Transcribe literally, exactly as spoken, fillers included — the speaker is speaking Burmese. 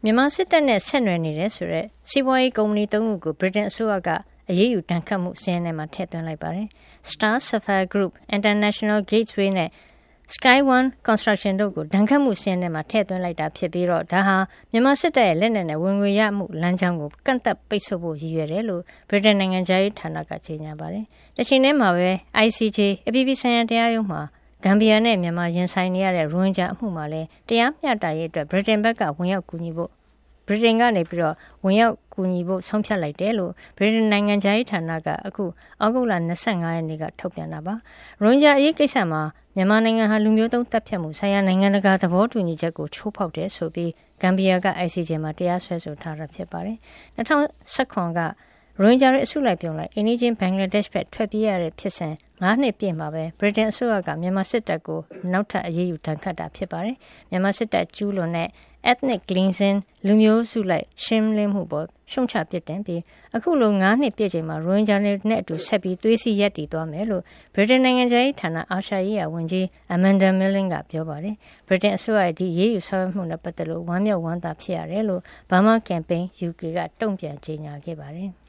မြန်မာစစ်တပ်နဲ့ဆက်နွယ်နေတဲ့ဆိုတဲ့စီးပွားရေးကုမ္ပဏီသုံးခုကိုဗြိတိန်အစိုးရကအရေးယူတန်ခတ်မှုစာရင်းထဲမှာထည့်သွင်းလိုက်ပါတယ်။ Star Sapphire Group, International Gateway နဲ့ Sky One Construction တို့ကိုဒဏ်ခတ်မှုစာရင်းထဲမှာထည့်သွင်းလိုက်တာဖြစ်ပြီးတော့ဒါဟာမြန်မာစစ်တပ်ရဲ့လက်နက်နဲ့ဝင်ငွေရမှုလမ်းကြောင်းကိုကန့်သတ်ပိတ်ဆို့ဖို့ရည်ရွယ်တယ်လို့ဗြိတိန်နိုင်ငံသားရေးဌာနကကြေညာပါတယ်။တချိန်တည်းမှာပဲ I C J အပြည်ပြည်ဆိုင်ရာတရားရုံးမှာဂမ်ဘီယာနဲ့မြန်မာရင်ဆိုင်နေရတဲ့ရိုဟင်ဂျာအမှုမှာလည်းတရားမျှတရေးအတွက်ဗြိတိန်ဘက်ကဝင်ရောက်ကူညီဖို့ဗြိတိန်ကနေပြီးတော့ဝင်ရောက်ကူညီဖို့ဆုံးဖြတ်လိုက်တယ်လို့ဗြိတိန်နိုင်ငံသားရေးဌာနကအခုဩဂုတ်လ၂၅ရက်နေ့ကထုတ်ပြန်တာပါ။ရိုဟင်ဂျာအရေးကိစ္စမှာမြန်မာနိုင်ငံဟာလူမျိုးတုံးတပ်ဖြတ်မှုဆိုင်ရာနိုင်ငံတကာသဘောတူညီချက်ကိုချိုးဖောက်တယ်ဆိုပြီးဂမ်ဘီယာက I C J မှာတရားစွဲဆိုထားတာဖြစ်ပါတယ်။၂၀၁၇ကရိုဟင်ဂျာတွေအစုလိုက်ပြုံလိုက်အိန္ဒိချင်းဘင်္ဂလားဒေ့ရှ်ဘက်ထွက်ပြေးရတဲ့ဖြစ်စဉ်ငါးနှစ်ပြည့်မှာပဲဗြိတိန်အစိုးရကမြန်မာစစ်တပ်ကိုနောက်ထပ်အရေးယူတန်ခတ်တာဖြစ်ပါတယ်။မြန်မာစစ်တပ်ကျူးလွန်တဲ့ ethnic cleansing လူမျိုးစုလိုက်ရှင်းလင်းမှုပေါ်ရှုံချပစ်တင်ပြီးအခုလိုငါးနှစ်ပြည့်ချိန်မှာရိုဟင်ဂျာတွေနဲ့အတူဆက်ပြီးသွေးစည်းရပ်တည်သွားမယ်လို့ဗြိတိန်နိုင်ငံသားရေးဌာနအာရှရေးရာဝန်ကြီး Amanda Milling ကပြောပါတယ်။ဗြိတိန်အစိုးရရဲ့ဒီရေးယူဆောင်ရွက်မှုနဲ့ပတ်သက်လို့ဝမ်းမြောက်ဝမ်းသာဖြစ်ရတယ်လို့ Burma Campaign U K ကတုံ့ပြန်ကြေညာခဲ့ပါတယ်။